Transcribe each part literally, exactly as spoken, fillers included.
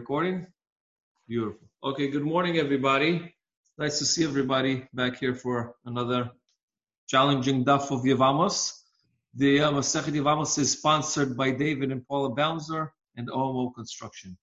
recording? Beautiful. Okay, good morning, everybody. Nice to see everybody back here for another challenging daf of Yevamos. The uh, Masechet Yevamos is sponsored by David and Paula Bounzer and O M O Construction.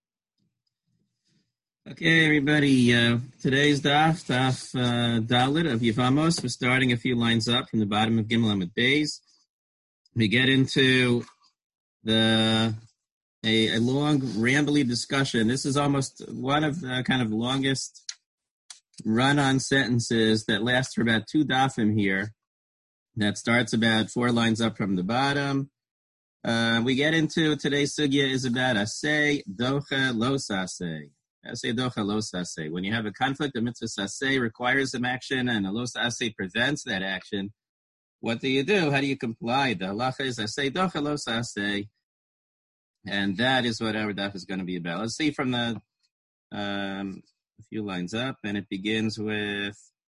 Okay, everybody. Uh, today's daf, daf uh, Dalit of Yevamos. We're starting a few lines up from the bottom of Gimel Amud Beis. We get into the a, a long, rambly discussion. This is almost one of the kind of longest run-on sentences that lasts for about two dafim here. That starts about four lines up from the bottom. Uh, we get into today's sugya is about asay, docha, lo sasay. Asay, docha, lo sasay. When you have a conflict, a mitzvah sasay requires some action and a lo sasay prevents that action. What do you do? How do you comply? The halacha is asay, docha, lo sasay. And that is what our daf is going to be about. Let's see from the um, a few lines up, and it begins with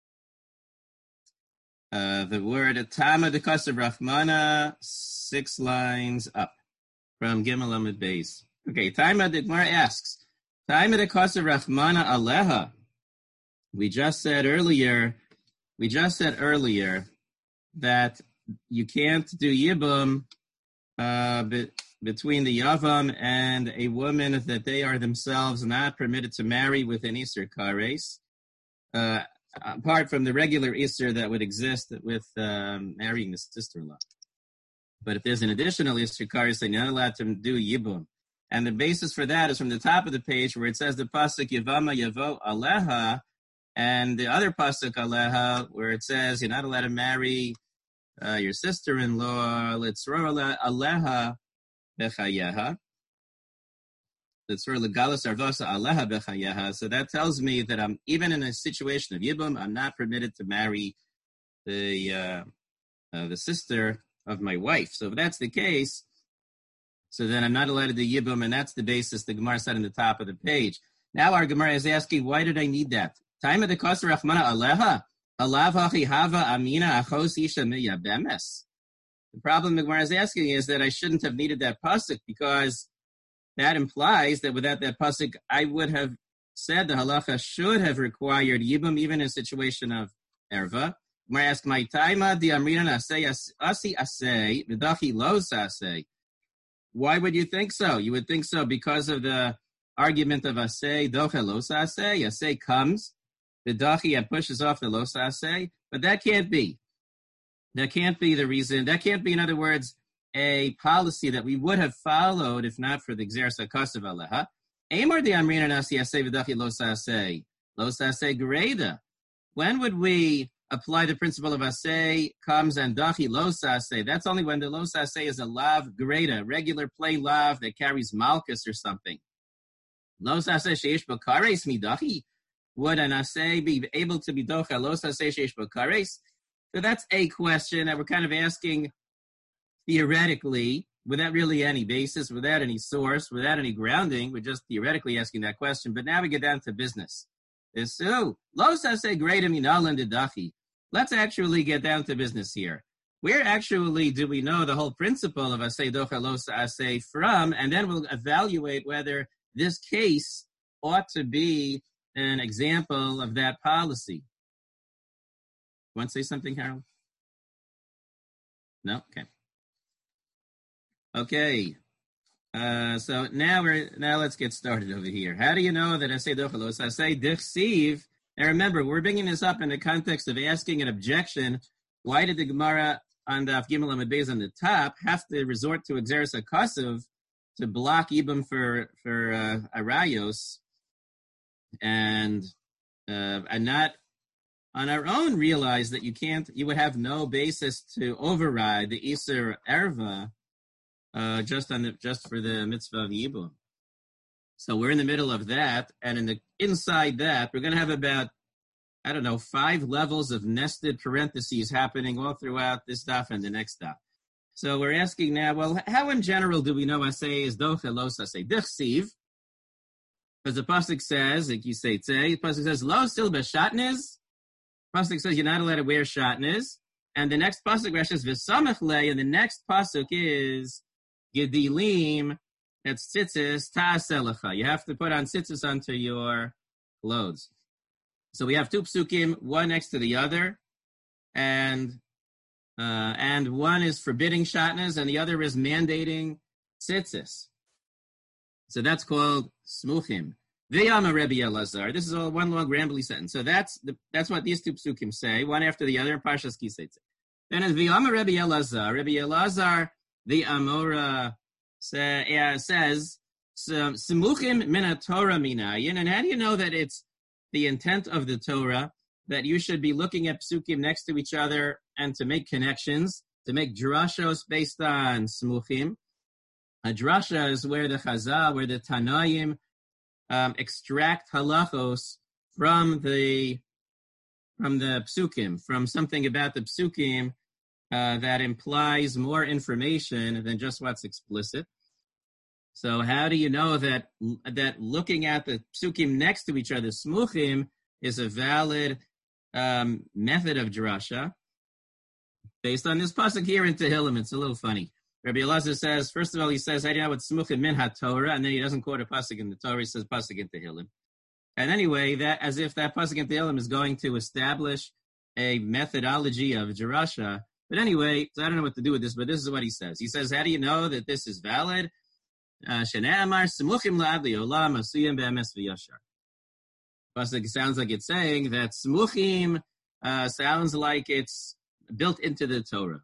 uh, the word Tama de Kosav Rachmana, six lines up from Gimel Amud Beis. Okay, Tama de Gemara asks, Tama de Kosav Rachmana Aleha. We just said earlier, we just said earlier that you can't do Yibum uh, but between the Yavam and a woman that they are themselves not permitted to marry with an Isser Kares, uh, apart from the regular Isser that would exist with um, marrying the sister-in-law. But if there's an additional Isser Kares, they're not allowed to do Yibum. And the basis for that is from the top of the page where it says the Pasuk Yavama Yavo Aleha, and the other Pasuk Aleha where it says you're not allowed to marry uh, your sister-in-law, Litzror Aleha, Bechayeha. That's for Legalis Arvosa Aleha Bechayeha. So that tells me that I'm even in a situation of Yibum, I'm not permitted to marry the uh, uh, the sister of my wife. So if that's the case, so then I'm not allowed to do Yibum, and that's the basis the Gemara said in the top of the page. Now our Gemara is asking, why did I need that? Time of the Koser Rachmana Aleha Alav Hachi Hava Amina Achos Isha Miya Bemes. The problem the Gemara is asking is that I shouldn't have needed that pasuk because that implies that without that pasuk, I would have said the halacha should have required yibum even in a situation of erva. Gemara asks, "My taima di amrinan asay asi asay v'dachi lo asay." Why would you think so? You would think so because of the argument of asay docha lo asay. Asay comes, the dachi and pushes off the lo asay, but that can't be. That can't be the reason. That can't be, in other words, a policy that we would have followed if not for the Gzeres HaKosav Aleha. Amar de Amrina Nasi Aseh V'dachi Lo Saseh. Lo Saseh Gereda. When would we apply the principle of Aseh comes and Dachi Lo Saseh? That's only when the Lo Saseh is a lav Gereda, regular plain lav that carries Malchus or something. Lo Saseh Sheish B'kares Midachi. Would an Aseh be able to be Docha Lo Saseh Sheish B'kares? So that's a question that we're kind of asking theoretically, without really any basis, without any source, without any grounding. We're just theoretically asking that question. But now we get down to business. So, let's actually get down to business here. Where actually do we know the whole principle of asay docha los asay from? And then we'll evaluate whether this case ought to be an example of that policy. Want to say something, Harold? No? Okay. Okay. Uh, so now we're now let's get started over here. How do you know that I say dochalos? I say dichsiv. And remember, we're bringing this up in the context of asking an objection. Why did the Gemara on the Gimel Amud Beis on the top have to resort to Gzeres HaKosav to block Ibum for for uh, Arayos and uh, and not on our own realize that you can't, you would have no basis to override the Isser Erva uh, just on the, just for the mitzvah of Yibum. So we're in the middle of that, and in the inside that, we're going to have about, I don't know, five levels of nested parentheses happening all throughout this daf and the next daf. So we're asking now, well, how in general do we know asay is docha lo sasay dichsiv? Because the pasuk says, like you say, the pasuk says lo sil b'shatnez. Pasuk says you're not allowed to wear shatnez, and the next pasuk says v'samach le, and the next pasuk is gedilim It's tzitzis ta'aselecha. You have to put on tzitzis onto your clothes. So we have two psukim, one next to the other, and uh, and one is forbidding shatnez, and the other is mandating tzitzis. So that's called smuchim. V'yama Rebbe Elazar. This is all one long rambly sentence. So that's the, that's what these two psukim say, one after the other in Parshas Kiseitz. Then it's V'yama Rebbe Elazar. Rebbe Elazar, the Amora say, uh, says, Simuchim min Torah minayin. And how do you know that it's the intent of the Torah that you should be looking at psukim next to each other and to make connections, to make drashos based on simuchim? A drasha is where the Chazal, where the Tanaim um, extract halachos from the from the psukim, from something about the psukim uh, that implies more information than just what's explicit. So how do you know that that looking at the psukim next to each other, smuchim, is a valid um, method of drasha? Based on this pasuk here in Tehillim, it's a little funny. Rabbi Elazar says, first of all, he says, I know it's smuchim min ha-Torah, and then he doesn't quote a pasuk in the Torah, he says pasuk in Tehillim. And anyway, that as if that pasuk in Tehillim is going to establish a methodology of drasha. But anyway, so I don't know what to do with this, but this is what he says. He says, how do you know that this is valid? Shene'amar simuchim la'ad li'olam asuyim be'emes v'yashar. Pasuk sounds like it's saying that simuchim uh, sounds like it's built into the Torah.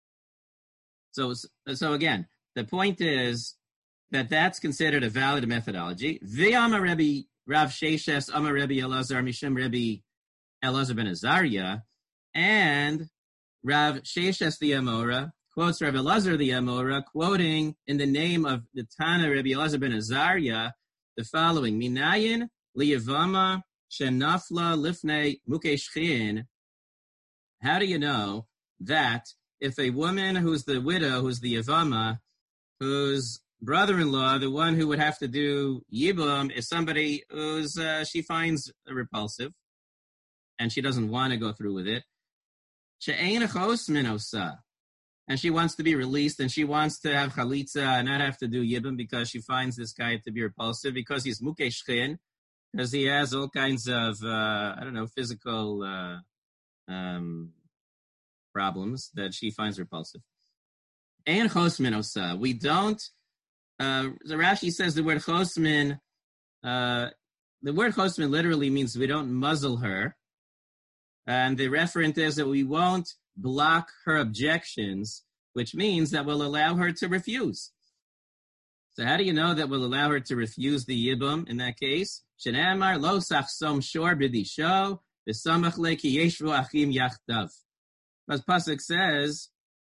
So, so again, the point is that that's considered a valid methodology. V'yama Rebbe Rav Sheshes Amar Rebbe Elazar Mishum Rebbe Elazar ben Azariah, and Rav Sheshes the Amora quotes Rav Elazar the Amora, quoting in the name of the Tana Rebbe Elazar ben Azariah the following: Minayin liyavama shenafla lifnei mukeshchin. How do you know that if a woman who's the widow, who's the Yavama, whose brother-in-law, the one who would have to do Yibum, is somebody who's uh, she finds repulsive, and she doesn't want to go through with it, she'ein achos minosa, and she wants to be released, and she wants to have chalitza and not have to do Yibum because she finds this guy to be repulsive, because he's mukeshchin, because he has all kinds of, uh, I don't know, physical uh, um problems that she finds repulsive. And chosmin osa. We don't, uh, the Rashi says the word chosmin, uh, the word chosmin literally means we don't muzzle her. And the referent is that we won't block her objections, which means that we'll allow her to refuse. So how do you know that we'll allow her to refuse the yibum in that case? Shenamar lo sachsom shor b'disho v'samach le ki yeshvu achim yachdav. As pasuk says,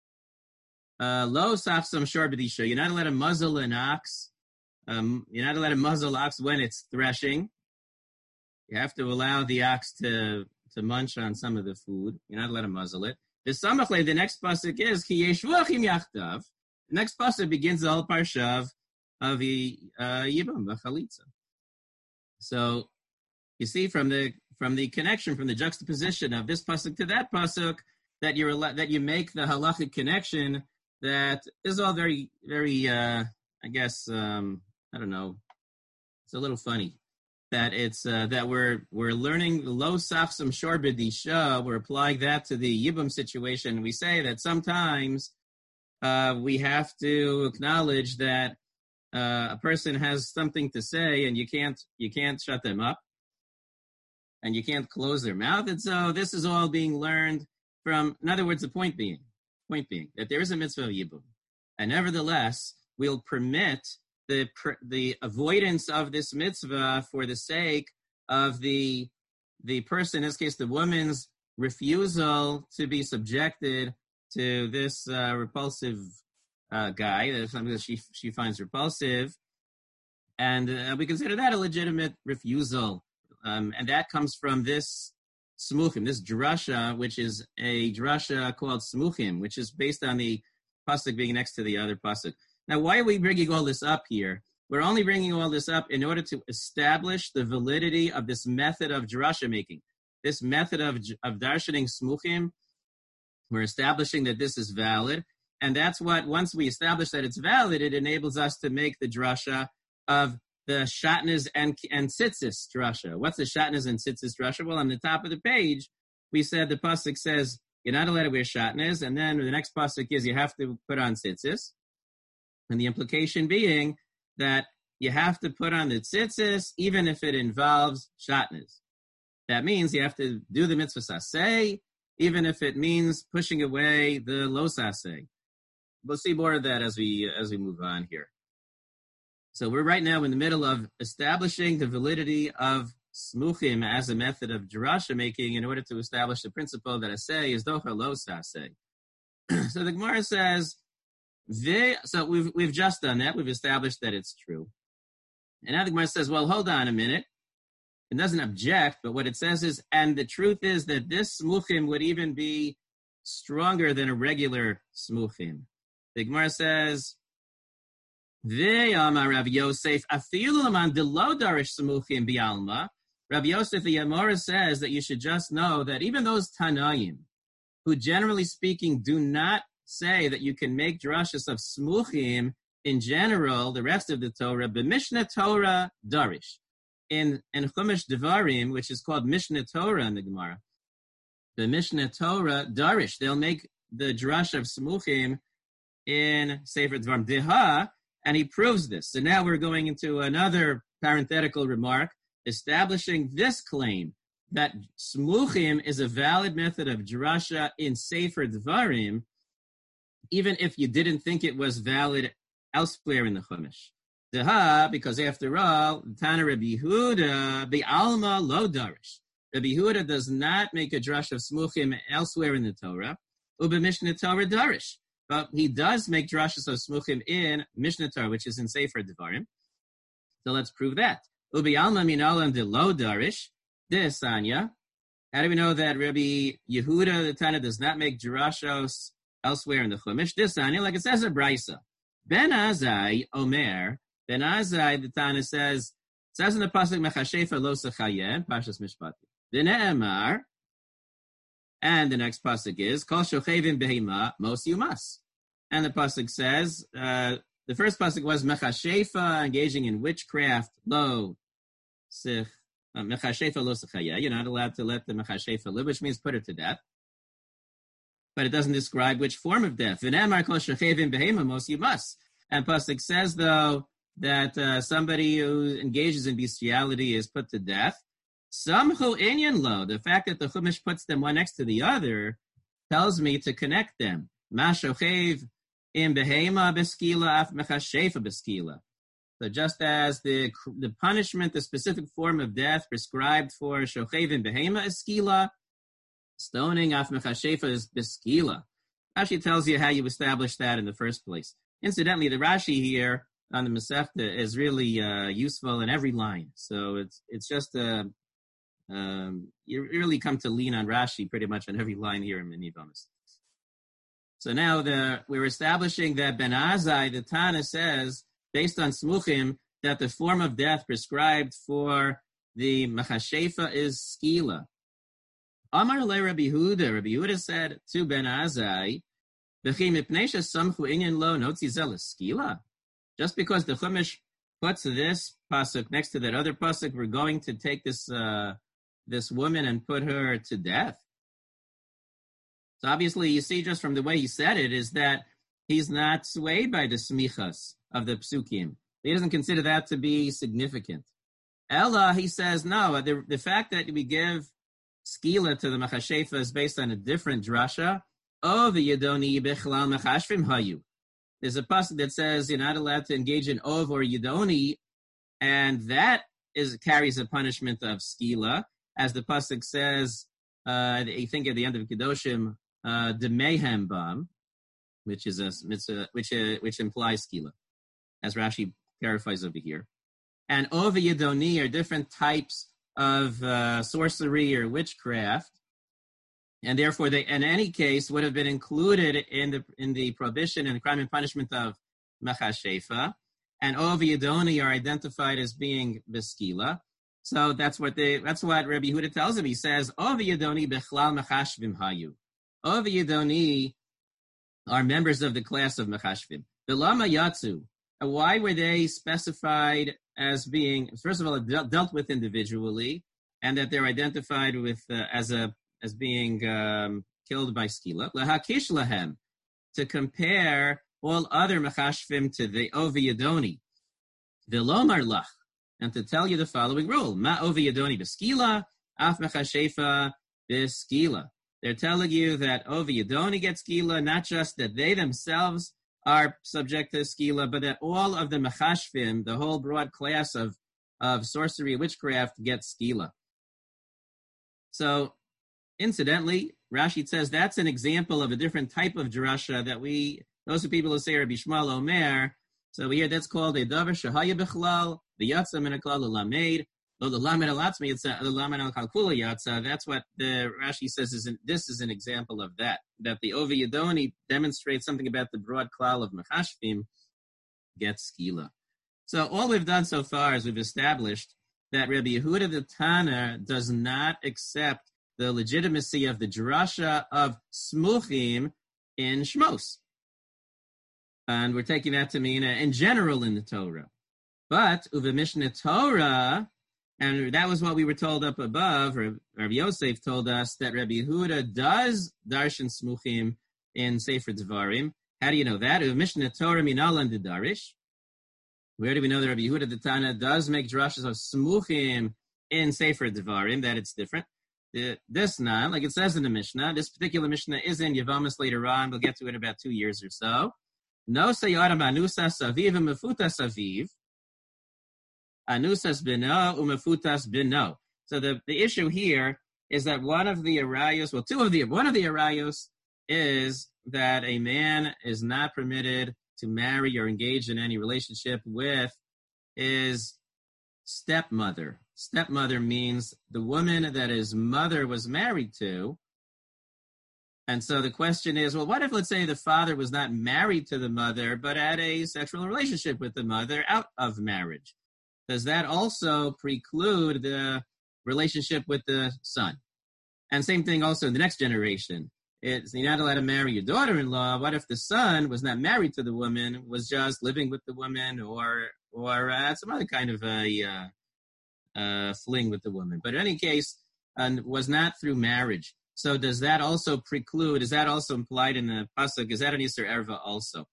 "Lo sachsom shor b'disho." You're not allowed to muzzle an ox. Um, you're not allowed to muzzle ox when it's threshing. You have to allow the ox to to munch on some of the food. You're not allowed to muzzle it. The samachle, the next pasuk is ki yeshvu achim yachdav. The next pasuk begins the whole parsha of the uh, yibum v'chalitza. So you see from the from the connection, from the juxtaposition of this pasuk to that pasuk, that you're that you make the halachic connection. That is all very, very, uh, I guess, um, I don't know. It's a little funny that it's uh, that we're we're learning the lo sachsam shor b'disha. We're applying that to the yibum situation. We say that sometimes uh, we have to acknowledge that uh, a person has something to say, and you can't you can't shut them up, and you can't close their mouth. And so this is all being learned from, in other words, the point being, point being that there is a mitzvah of yibum, and nevertheless, we'll permit the the avoidance of this mitzvah for the sake of the the person, in this case, the woman's refusal to be subjected to this uh, repulsive uh, guy, that something that she she finds repulsive, and uh, we consider that a legitimate refusal, um, and that comes from this Smuchim, this drasha, which is a drasha called Smuchim, which is based on the pasuk being next to the other pasuk. Now, why are we bringing all this up here? We're only bringing all this up in order to establish the validity of this method of drasha making, this method of of darshaning Smuchim. We're establishing that this is valid, And that's what, once we establish that it's valid, it enables us to make the drasha of the shatnez and, and tzitzis drasha. What's the shatnez and tzitzis drasha? Well, on the top of the page, we said the pasuk says, you're not allowed to wear shatnez, and then the next pasuk is you have to put on tzitzis. And the implication being that you have to put on the tzitzis even if it involves shatnez. That means you have to do the mitzvah saseh, even if it means pushing away the lo saseh. We'll see more of that as we as we move on here. So we're right now in the middle of establishing the validity of smuchim as a method of drasha making in order to establish the principle that aseh is docha lo saseh. So the Gemara says, they, so we've we've just done that. We've established that it's true. And now the Gemara says, well, hold on a minute. It doesn't object, but what it says is, and the truth is that this smuchim would even be stronger than a regular smuchim. The Gemara says, Ve'amar Rav Yosef, afilu l'man delo darish smuchim bi'alma. Rav Yosef the Yamora says that you should just know that even those Tanayim, who generally speaking do not say that you can make drashas of smuchim in general, the rest of the Torah, b'mishnah Torah darish. In, in Chumash Devarim, which is called Mishnah Torah in the Gemara, the Mishnah Torah darish, they'll make the drash of smuchim in Sefer Dvarim Deha, and he proves this. So now we're going into another parenthetical remark, establishing this claim that smuchim is a valid method of drasha in Sefer Dvarim, even if you didn't think it was valid elsewhere in the Chumash. Deha, because after all, Tana Rabbi Yehuda, the Alma lo darish. Rabbi Yehuda does not make a drash of smuchim elsewhere in the Torah. Uba Mishnah Torah darish. But he does make drashas of smuchim in Mishnah Torah, which is in Sefer Devarim. So let's prove that. Ubi Alma minalam de lo darish. This, Anya. How do we know that Rabbi Yehuda, the Tana, does not make drashos elsewhere in the Chumash? This, Anya, like it says in Brisa. Ben Azai Omer, Ben Azai, the Tana says, says in the pasuk Mechashefa lo sechayeh, Pashas Mishpati. V'ne'emar, and the next pasuk is Kol shochevim behema mos yumas, and the pasuk says uh, the first pasuk was Mechashefa, engaging in witchcraft lo sech uh, Mechashefa lo sechayeh. You're not allowed to let the Mechashefa live, which means put her to death. But it doesn't describe which form of death. V'ne'emar Kol shochevim behema mos yumas, and pasuk says though that uh, somebody who engages in bestiality is put to death. Samchu inyan lo, the fact that the Chumash puts them one next to the other tells me to connect them. Ma shochev im behema beskila af mechashefa beskila. So just as the the punishment, the specific form of death prescribed for shochev im behema is skila, stoning af mechashefa is beskila. Rashi tells you how you establish that in the first place. Incidentally, the Rashi here on the Masechta is really uh, useful in every line. So it's it's just a, um, you really come to lean on Rashi pretty much on every line here in Minibamis. So now the, we're establishing that Ben Azai, the Tana, says, based on Smuchim, that the form of death prescribed for the Mechashefa is Skila. Amar le Rabbi Yehuda, Rabbi Yehuda said to Ben Azai, V'chi mipnei shesamchu inyan lo notzi zel Skila. Just because the Chumash puts this pasuk next to that other pasuk, we're going to take this uh, this woman and put her to death. So obviously, you see just from the way he said it, is that he's not swayed by the smichas of the psukim. He doesn't consider that to be significant. Ella, he says, no, the, the fact that we give skila to the machashefa is based on a different drasha. Oh, the yedoni bechlal machashvim hayu. There's a pasuk that says you're not allowed to engage in ov or yidoni, and that is carries a punishment of skila, as the pasuk says. Uh, I think at the end of Kedoshim, uh, the mayhem bam, which is a mitzvah, which uh, which implies skila, as Rashi clarifies over here. And ov and yidoni are different types of uh, sorcery or witchcraft. And therefore, they, in any case, would have been included in the in the prohibition and crime and punishment of mechashefa, and ov yidoni are identified as being beskila. So that's what they that's what Rabbi Yehuda tells him. He says ov yidoni bechlal mechashvim hayu. Ov yidoni are members of the class of Mechashvim. The Lama Yatsu, why were they specified as being, first of all, dealt with individually, and that they're identified with uh, as a as being um, killed by skila? Lahakish lahem, to compare all other Mechashvim to the Ovi Yadoni. V'lomar lach, and to tell you the following rule: Ma Ovi Yadoni b'skila, af mechashefa b'skila. They're telling you that Ovi Yadoni gets skila, not just that they themselves are subject to skila, but that all of the mechashvim, the whole broad class of, of sorcery, witchcraft, gets skila. So, incidentally, Rashi says that's an example of a different type of drasha that we, those are people who say Rabbi Shmuel Omer. So we hear that's called a davar shahaya bichlal, the yatsa min haklal l'lamed, lo l'lamed alatzmi yatsa, l'lamed al kalkula yatsa. That's what the Rashi says is an, this is an example of that. That the Ovi Yadoni demonstrates something about the broad klal of mechashvim gets skila. So all we've done so far is we've established that Rabbi Yehuda the Tana does not accept the legitimacy of the drasha of smuchim in Shmos. And we're taking that to mean uh, in general in the Torah. But Uve Mishnah Torah, and that was what we were told up above, or Rabbi Yosef told us that Rabbi Yehuda does darshan smuchim in Sefer Devarim. How do you know that? Uve Mishnah Torah minalan de darish. Where do we know that Rabbi Yehuda the Tana does make drashas of smuchim in Sefer Devarim, that it's different? The, this not, like it says in the Mishnah, this particular Mishnah is in Yevamos later on. We'll get to it in about two years or so. No sayadam anusas aviv umefutas aviv. Anusas bino umefutas bino. So the, the issue here is that one of the arayos, well, two of the, one of the arayos is that a man is not permitted to marry or engage in any relationship with his stepmother. Stepmother means the woman that his mother was married to. And so the question is, well, what if, let's say, the father was not married to the mother, but had a sexual relationship with the mother out of marriage? Does that also preclude the relationship with the son? And same thing also in the next generation. It's, you're not allowed to marry your daughter-in-law. What if the son was not married to the woman, was just living with the woman, or or uh, some other kind of a uh, uh, fling with the woman? But in any case, uh, was not through marriage. So does that also preclude, is that also implied in the pasuk, is that an Yisur Erva also?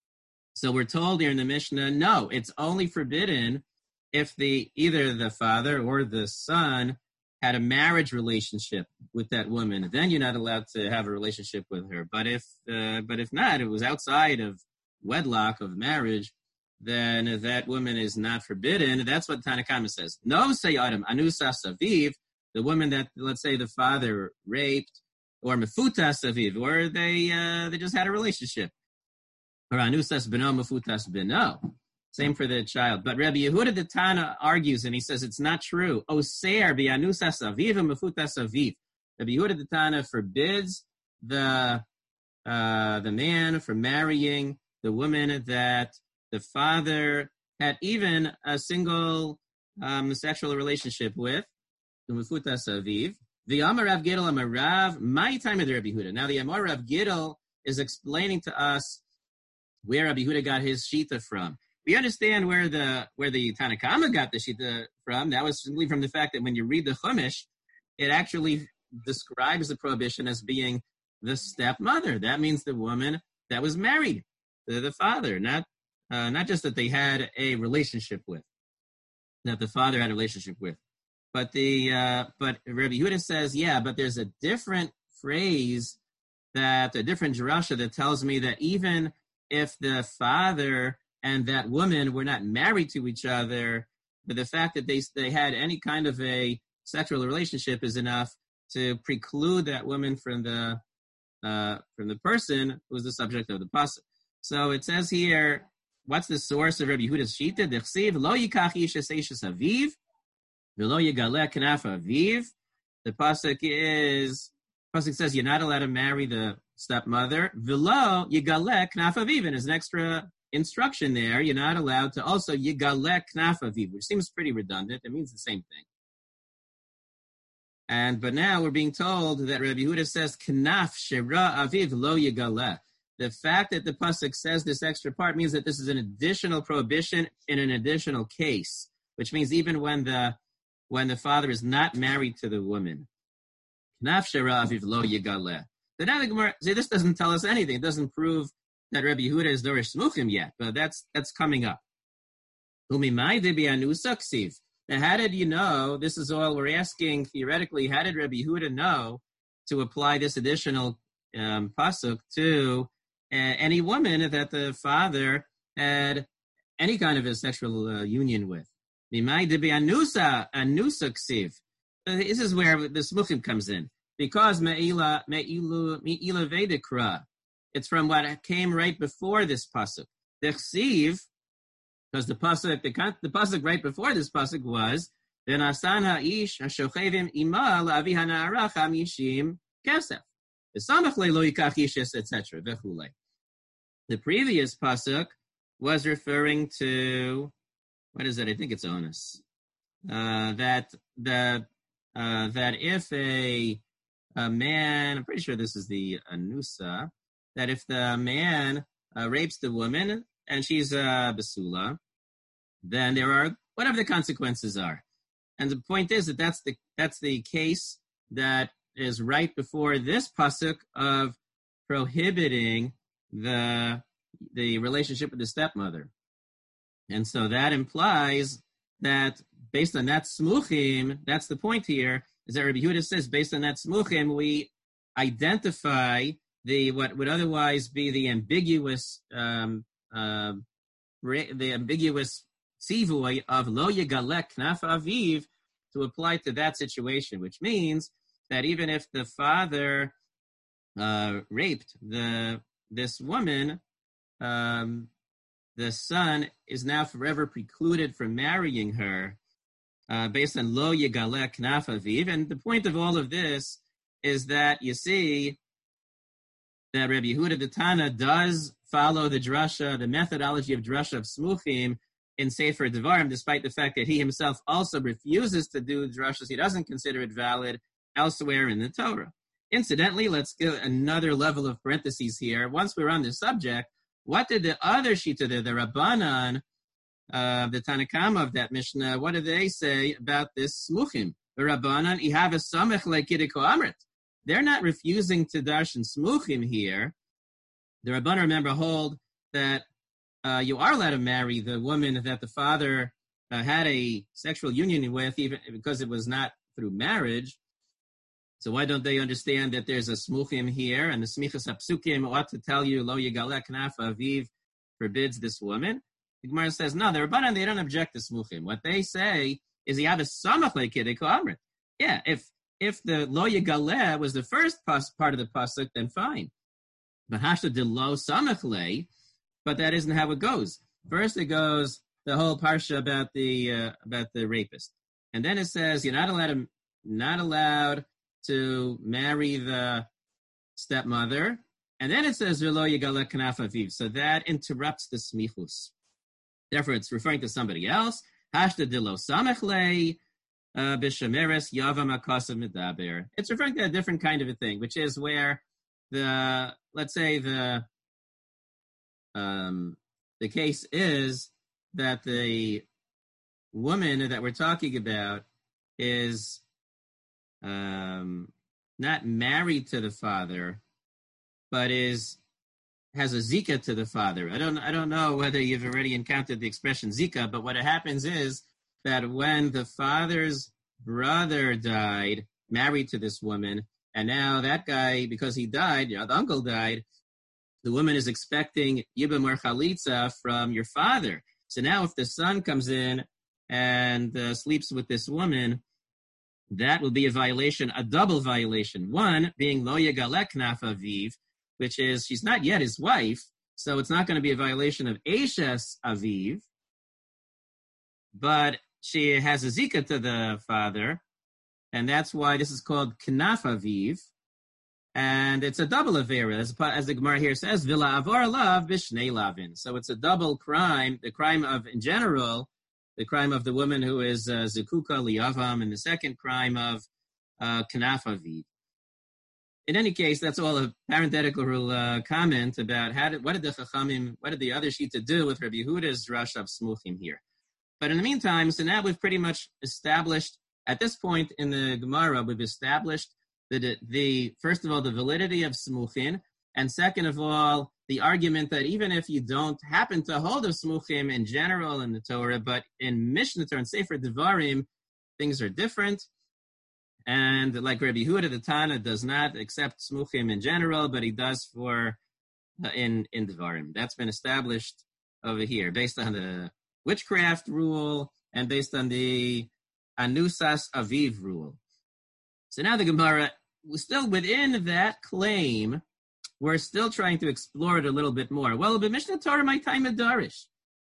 So we're told here in the Mishnah, no, it's only forbidden if the either the father or the son had a marriage relationship with that woman. Then you're not allowed to have a relationship with her. But if uh, but if not, it was outside of wedlock of marriage, then that woman is not forbidden. That's what Tanna Kama says. No sayadam anusas aviv. The woman that, let's say, the father raped, or mefutas aviv, or they uh, they just had a relationship. Or anusas beno mefutas beno. Same for the child. But Rabbi Yehuda the Tana argues, and he says it's not true. Oser bi anusas aviv mefutas aviv. Rabbi Yehuda the Tana forbids the uh, the man from marrying the woman that the father had even a single um, sexual relationship with. Mefutas aviv. The Amar Rav Gidel Amar Rav, my time of the Rabbi Yehuda. Now the Amar Rav Gidel is explaining to us where Rabbi Yehuda got his shita from. We understand where the where the Tanna Kama got the shita from. That was simply from the fact that when you read the Chumash, it actually describes the prohibition as being the stepmother. That means the woman that was married to the father, not uh, not just that they had a relationship with, that the father had a relationship with. But the uh, but Rabbi Yehuda says, yeah, but there's a different phrase, that a different drasha that tells me that even if the father and that woman were not married to each other, but the fact that they they had any kind of a sexual relationship is enough to preclude that woman from the uh, from the person who was the subject of the pasuk. So it says here, what's the source of Rabbi Yehuda's shita? Dechsiv lo yikach ish eishes aviv. The pasuk is, pasuk says you're not allowed to marry the stepmother. V'lo yigale knaf aviv, and there's an extra instruction there. You're not allowed to also yigale knaf aviv, which seems pretty redundant. It means the same thing. And but now we're being told that Rabbi Yehuda says knaf shera aviv lo yigale, the fact that the pasuk says this extra part means that this is an additional prohibition in an additional case, which means even when the when the father is not married to the woman. The now the Gemara, see, this doesn't tell us anything. It doesn't prove that Rabbi Yehuda is Dorish Smuchim yet, but that's that's coming up. Now, how did you know? This is all we're asking theoretically. How did Rabbi Yehuda know to apply this additional um, pasuk to uh, any woman that the father had any kind of a sexual uh, union with? This is where the smuchim comes in, because me'ila me'ilu me'ila vedikra. It's from what came right before this pasuk. Dechsiv, because the pasuk the, the pasuk right before this pasuk was v'nasan ha'ish hashochavim ima la'avi hana'ara chamishim kesef v'samach le'lo yikach ishes et cetera v'chulei. The previous pasuk was referring to, what is it? I think it's onus. Uh, that the uh, that if a a man, I'm pretty sure this is the anusa, that if the man uh, rapes the woman and she's a uh, basula, then there are whatever the consequences are. And the point is that that's the that's the case that is right before this pasuk of prohibiting the the relationship with the stepmother. And so that implies that based on that smuchim, that's the point here, is that Rabbi Yehuda says based on that smuchim, we identify the what would otherwise be the ambiguous um, uh, the ambiguous tzivoy of lo yegalek knaf aviv to apply to that situation, which means that even if the father uh, raped the this woman, um, the son is now forever precluded from marrying her uh, based on lo yegalek knaf aviv. And the point of all of this is that you see that Rabbi Yehuda the Tana does follow the drasha, the methodology of drasha of smuchim in Sefer Devarim, despite the fact that he himself also refuses to do drashas. He doesn't consider it valid elsewhere in the Torah. Incidentally, let's get another level of parentheses here. Once we're on the subject, what did the other Shita, the, the Rabbanan, uh, the Tanakama of that Mishnah, what did they say about this smuchim? The Rabbanan, ihav samech le'kidiko amrit. They're not refusing to darshan smuchim here. The Rabbanan, remember, hold that uh, you are allowed to marry the woman that the father uh, had a sexual union with, even because it was not through marriage. So why don't they understand that there's a smuchim here, and the smichas hapsukim ought to tell you lo yegalek knaf aviv forbids this woman? The Gemara says no. The Rabbanan, they don't object to smuchim. What they say is he have a samach le'kidiko amrit. Yeah, if if the lo yegaleh was the first pas, part of the pasuk, then fine. But hashta de lo samach le, but that isn't how it goes. First, it goes the whole parsha about the uh, about the rapist, and then it says you're not allowed to not allowed. to marry the stepmother, and then it says v'lo yegalek knaf aviv. So that interrupts the smichus. Therefore, it's referring to somebody else. Hashta de lo samech le b'shemeres yava makasav medaber. It's referring to a different kind of a thing, which is where the let's say the um the case is that the woman that we're talking about is Um, not married to the father, but is has a zika to the father. I don't I don't know whether you've already encountered the expression zika, but what happens is that when the father's brother died, married to this woman, and now that guy, because he died, you know, the uncle died, the woman is expecting yibam or chalitza from your father. So now if the son comes in and uh, sleeps with this woman, that will be a violation, a double violation. One being lo yegalek knaf aviv, which is she's not yet his wife, so it's not going to be a violation of eshes aviv, but she has a zika to the father, and that's why this is called knaf aviv, and it's a double avera, as, as the Gemara here says, v'la avor lav b'shnei lavin. So it's a double crime, the crime of, in general, the crime of the woman who is uh, Zekuka Liyavam, and the second crime of uh, Knaf Aviv. in any case, that's all a parenthetical uh, comment about how did, what did the Chachamim, what did the other Shita do with Rabbi Yehuda's Drash of Smuchim here. But in the meantime, so now we've pretty much established, at this point in the Gemara, we've established the, the first of all, the validity of Smuchim, and second of all, the argument that even if you don't happen to hold of Smuchim in general in the Torah, but in Mishnah Torah and Sefer Devarim, things are different. And like Rabbi Yehuda, the Tana does not accept Smuchim in general, but he does for uh, in, in Devarim. That's been established over here based on the witchcraft rule and based on the Anusas Aviv rule. So now the Gemara, still within that claim, we're still trying to explore it a little bit more. Well, but Mishnah Torah, my time at Darish.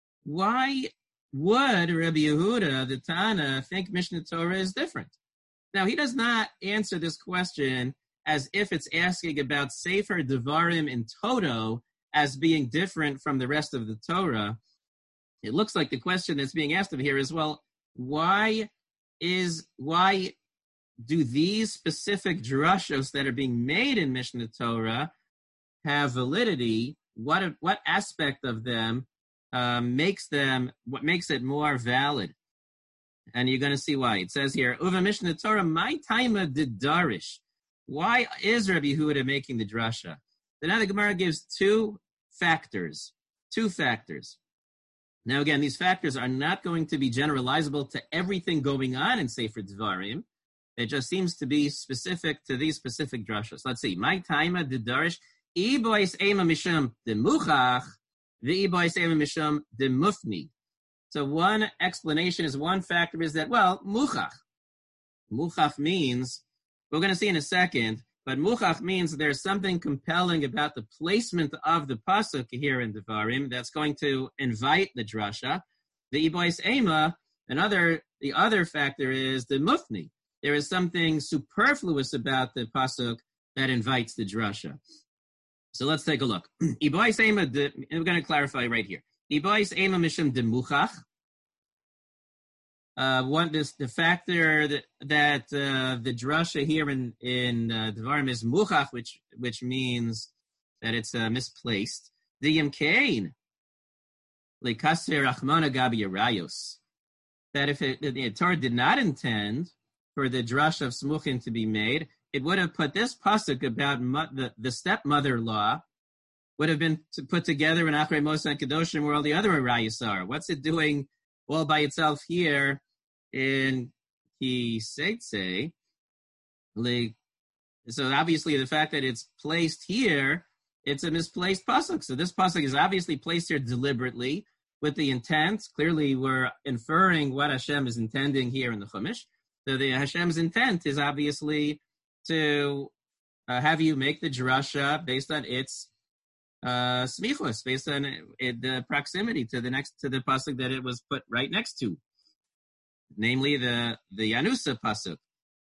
Why would Rabbi Yehuda, the Tana, think Mishnah Torah is different? Now, he does not answer this question as if it's asking about Sefer Devarim in toto as being different from the rest of the Torah. It looks like the question that's being asked of here is, well, why is, why do these specific drashos that are being made in Mishnah Torah have validity? What what aspect of them um, makes them, what makes it more valid? And you're going to see why. It says here, Uva Mishnah Torah, my taima did darish. Why is Rabbi Yehuda making the drasha? So now the Gemara gives two factors. Two factors. Now again, these factors are not going to be generalizable to everything going on in Sefer Devarim. It just seems to be specific to these specific drashas. Let's see. My taima did darish. Ibois ema misham de muchach, the ibois ema misham de mufni. So one explanation is, one factor is that, well, muchach. Muchach means, we're going to see in a second, but muchach means there's something compelling about the placement of the pasuk here in Devarim that's going to invite the drasha. The ibois ema, another, the other factor is the mufni. There is something superfluous about the pasuk that invites the drasha. So let's take a look. Ibois ema, and we're going to clarify right here. Ibois ema mishum de muchach. Uh, one, this, the factor that, that uh, the drasha here in in uh, Devarim is muchach, which which means that it's uh, misplaced. The yimkein lekaser rachmana gabi yarayos. That if it, the Torah did not intend for the drasha of smuchim to be made, it would have put this pasuk about mo- the, the stepmother law would have been to put together in Achrei Moshe and Kedoshim where all the other arayos are. What's it doing all by itself here in Ki Seitze? So obviously the fact that it's placed here, it's a misplaced pasuk. So this pasuk is obviously placed here deliberately with the intent. Clearly we're inferring what Hashem is intending here in the Chumash. So the Hashem's intent is obviously to uh, have you make the drasha based on its uh, smichus, based on it, the proximity to the next to the pasuk that it was put right next to, namely the the Yanusa pasuk.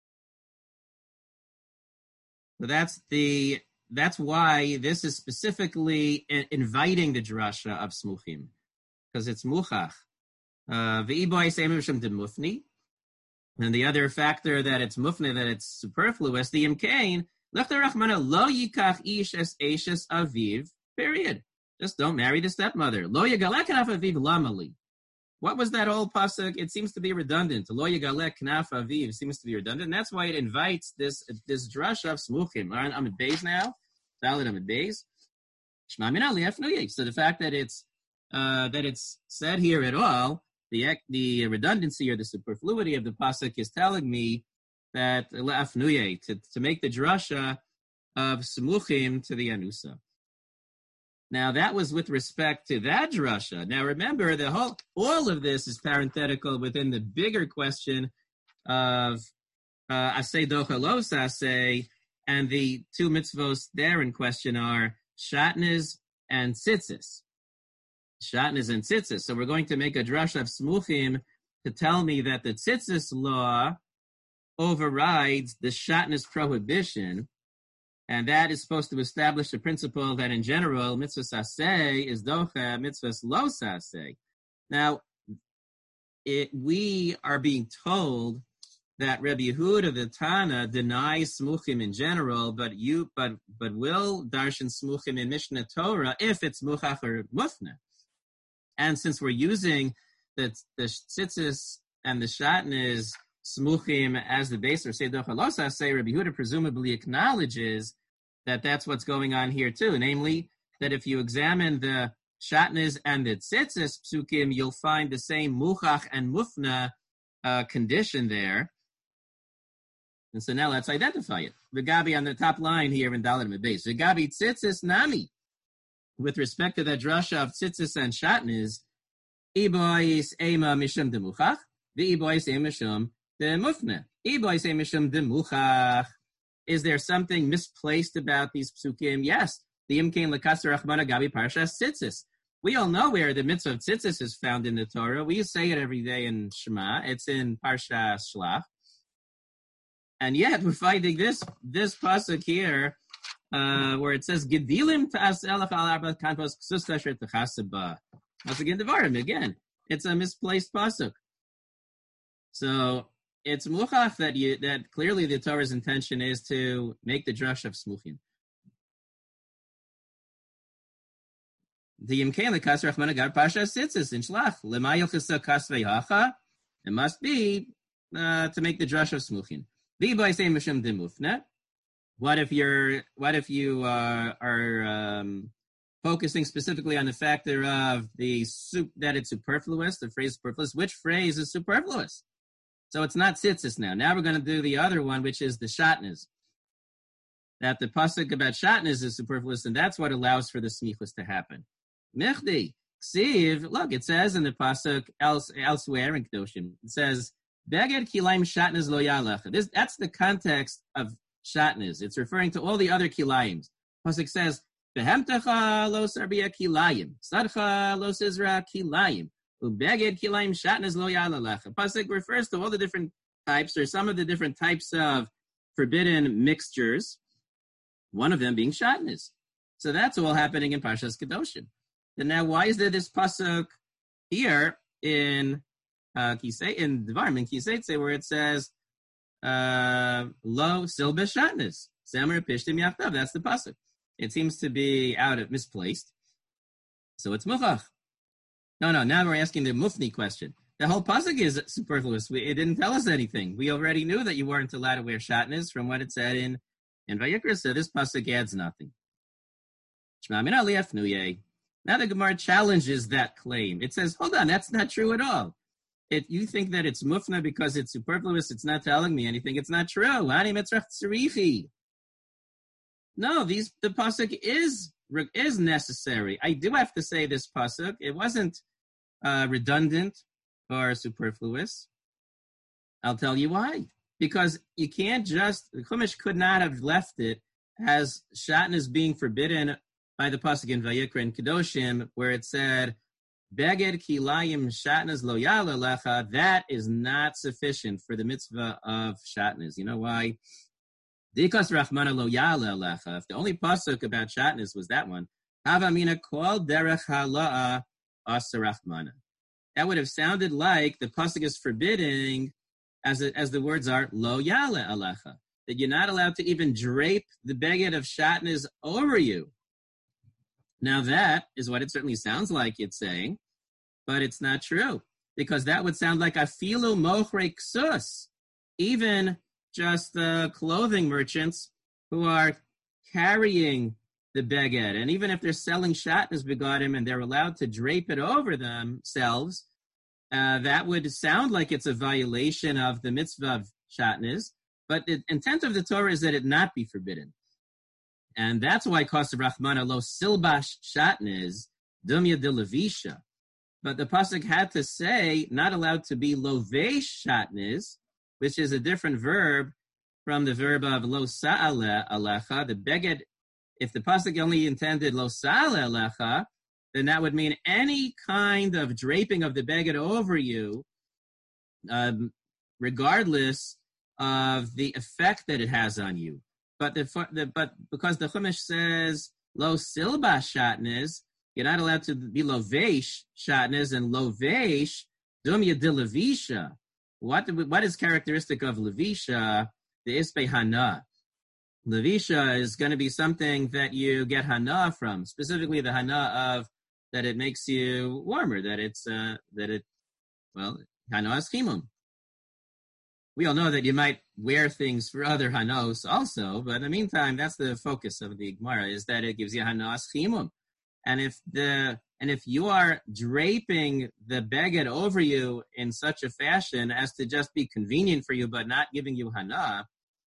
So that's the that's why this is specifically in, inviting the drasha of smuchim, because it's muchach. V'iboy seimim de mufni. And the other factor that it's mufne, that it's superfluous, the imkain, lefter rachmana lo yikach ish es eshes aviv, period. Just don't marry the stepmother. Lo yagalek knaf aviv lamali. What was that old pasuk? It seems to be redundant. Lo yagalek knaf aviv seems to be redundant. And that's why it invites this this drush of smuchim. I'm at Beis now. Valid, I'm at Beis. Shema mina li'afnuyeh. So the fact that it's uh, that it's said here at all, The, the redundancy or the superfluity of the pasuk is telling me that to, to make the drasha of smuchim to the anusa. Now that was with respect to that drasha. Now remember, the whole all of this is parenthetical within the bigger question of asay docha lo sasay, and the two mitzvos there in question are shatnez and tzitzis. Shatnez and tzitzis. So we're going to make a drasha of smuchim to tell me that the tzitzis law overrides the shatnez prohibition, and that is supposed to establish the principle that in general mitzvah saseh is docha, mitzvah lo saseh. Now, it, we are being told that Rabbi Yehuda the Tana denies smuchim in general, but you but but will darshan smuchim in Mishnah Torah if it's muchach or mufna. And since we're using the the tzitzis and the shatnez smuchim as the base or seidah chalosa, say Rabbi Yehuda presumably acknowledges that that's what's going on here too, namely that if you examine the shatnez and the tzitzis psukim, you'll find the same muchach and mufna uh, condition there. And so now let's identify it. V'gabi on the top line here in Dalet Mebez. V'gabi tzitzis nami. With respect to the drasha of tzitzis and shatnez, ibois ema mishum demuchach, v'ibois ema mishum demufna. Ibois ema mishum demuchach. Is there something misplaced about these psukim? Yes. The imkein lekasser rachmana gabi parshas tzitzis. We all know where the mitzvah of tzitzis is found in the Torah. We say it every day in Shema. It's in Parshas Shlach. And yet we're finding this this pasuk here uh, where it says Gedilim ta'aselach al arba kantos ksus asher techaseba. Once again, Devarim again. It's a misplaced pasuk. So it's muchach that you that clearly the Torah's intention is to make the drush of smuchim. The yimkein lekasser rachmana gar parshas tzitzis in Shlach lemayil chisa kasvei hacha. It must be uh, to make the drush of smuchim. What if you're? What if you uh, are um, focusing specifically on the factor of the soup that it's superfluous? The phrase superfluous. Which phrase is superfluous? So it's not tzitzis now. Now we're going to do the other one, which is the shatnez. That the pasuk about shatnez is superfluous, and that's what allows for the smichus to happen. Mechdi ksiv. Look, it says in the pasuk else, elsewhere in Kedoshim. It says. Beged kilayim shatnez lo yalech. This that's the context of shatnez. It's referring to all the other kilayim. Pasuk says, "Behemtecha lo sarbia kilayim, sadcha lo sizra kilayim, ubeged kilayim shatnez lo yalech." Pasuk refers to all the different types, or some of the different types of forbidden mixtures. One of them being shatnez. So that's all happening in Parshas Kedoshim. And now, why is there this pasuk here in? Uh, Kisei in Devarim in Kiseitze where it says uh, lo silbe shatnez samer pishtim yachtav. That's the pasuk. It seems to be out of misplaced, so it's muchach. No, no. Now we're asking the mufni question. The whole pasuk is superfluous. We, it didn't tell us anything. We already knew that you weren't allowed to wear shatnez from what it said in in Vayikra. So this pasuk adds nothing. Shema min aliyaf nuye. Now the Gemara challenges that claim. It says, hold on, that's not true at all. If you think that it's mufna because it's superfluous, it's not telling me anything. It's not true. No, these the pasuk is is necessary. I do have to say this pasuk. It wasn't uh, redundant or superfluous. I'll tell you why. Because you can't just the Chumash could not have left it as shatnez being forbidden by the pasuk in Vayikra and Kedoshim, where it said. Beged kilayim shatnez lo yala lecha. That is not sufficient for the mitzvah of shatnez. You know why? Dikas rachmana lo yala lecha. If the only pasuk about shatnez was that one, havamina kol derech hala'a asa rachmana. That would have sounded like the pasuk is forbidding, as a, as the words are lo yala alecha, that you're not allowed to even drape the beged of shatnez over you. Now that is what it certainly sounds like it's saying, but it's not true, because that would sound like afilu mochre ksus, even just the clothing merchants who are carrying the beged, and even if they're selling shatnez begadim and they're allowed to drape it over themselves, uh, that would sound like it's a violation of the mitzvah of shatnez, but the intent of the Torah is that it not be forbidden. And that's why Kosev Rachmana lo silbash shatnez dumya de levisha. But the pasuk had to say not allowed to be lovesh shatnez, which is a different verb from the verb of lo sa'ale alecha. The beged, if the pasuk only intended lo sa'ale alecha, then that would mean any kind of draping of the beged over you, um, regardless of the effect that it has on you. But the, the but because the Chumash says lo silba shatnez, you're not allowed to be lovesh shatnez, and lovesh dumya dilavisha. what what is characteristic of Levisha? The Ispe Hana. Levisha is going to be something that you get Hana from, specifically the Hana of that it makes you warmer, that it's, uh, that it, well, Hana is Chimum. We all know that you might wear things for other Hanos also, but in the meantime, that's the focus of the Gemara, is that it gives you Hanas Chimum. And if the, and if you are draping the beged over you in such a fashion as to just be convenient for you, but not giving you Hana,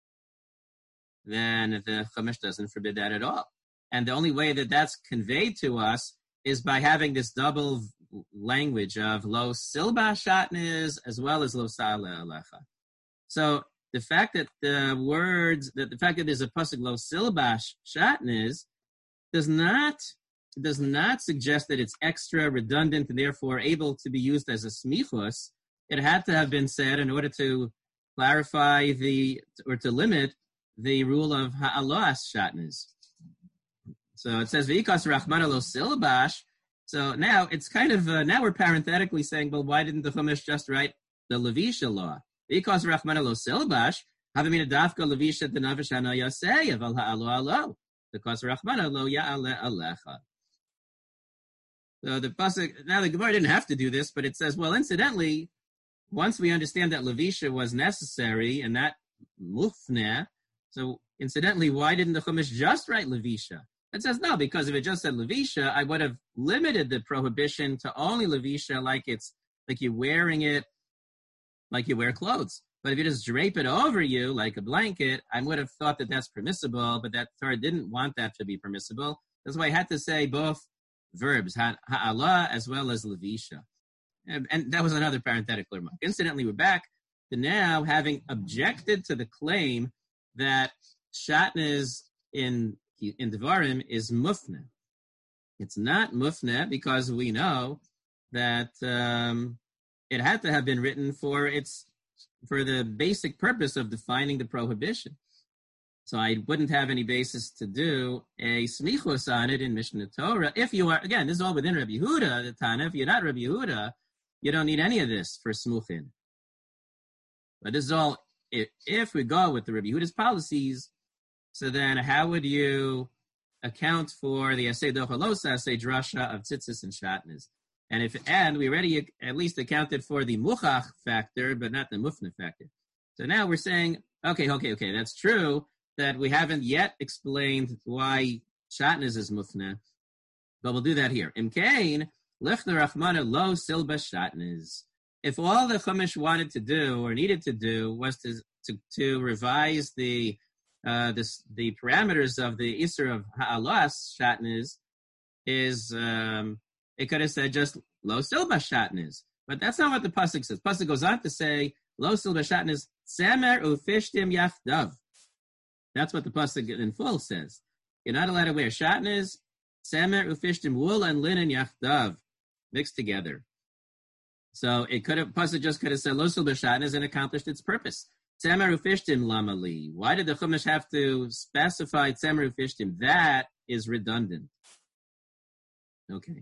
then the Chumash doesn't forbid that at all. And the only way that that's conveyed to us is by having this double language of lo silba shatnez as well as lo sa'ale alecha. So the fact that the words, that the fact that there's a pasuk lo silba shatnez does not does not suggest that it's extra redundant and therefore able to be used as a smichus. It had to have been said in order to clarify the or to limit the rule of ha'alas shatnez. So it says v'ikas rachmana lo silbash. So now it's kind of uh, now we're parenthetically saying, well, why didn't the Chumash just write the Levisha law? V'ikas rachmana lo silbash havamina dafka Levisha denavish hana yasei aval ha'alo alo because rachmana lo ya'ale alecha. So the pasuk now the Gemara didn't have to do this, but it says, well, incidentally, once we understand that Levisha was necessary and that mufneh, so incidentally, why didn't the Chumash just write Levisha? It says no, because if it just said Levisha, I would have limited the prohibition to only Levisha, like it's like you're wearing it, like you wear clothes. But if you just drape it over you like a blanket, I would have thought that that's permissible, but that Torah didn't want that to be permissible. That's why I had to say both verbs, ha'ala as well as Levisha. And, and that was another parenthetical remark. Incidentally, we're back to now having objected to the claim that shatnez in in Devarim is mufneh. It's not mufneh because we know that um, it had to have been written for its for the basic purpose of defining the prohibition. So I wouldn't have any basis to do a smichus on it in Mishnah Torah. If you are, again, this is all within Rabbi Yehuda, the Tana. If you're not Rabbi Yehuda, you don't need any of this for smuchin. But this is all, if, if we go with the Rabbi Yehuda's policies, so then how would you account for the Asay Dochalosa, Asay Drasha of Tzitzis and Shatnez? And if and we already at least accounted for the Muchach factor, but not the Mufna factor. So now we're saying, okay, okay, okay, that's true that we haven't yet explained why Shatnez is Mufna, but we'll do that here. Imkain, Lechner Rachmana Lo Silba Shatnez. If all the Chumash wanted to do or needed to do was to to, to revise the Uh, this, the parameters of the Isser of Ha'alas Shatnez is, um, it could have said just Lo Silba Shatnez. But that's not what the Pasuk says. Pasuk goes on to say, Lo Silba Shatnez, Semer Ufishtim Yachdav. That's what the Pasuk in full says. You're not allowed to wear Shatnez, Semer Ufishtim, wool and linen Yachdav, mixed together. So it could have, Pasuk just could have said Lo Silba Shatnez and accomplished its purpose. Tzemer ufishtim lamali. Why did the Chumash have to specify tzemer ufishtim? That is redundant. Okay.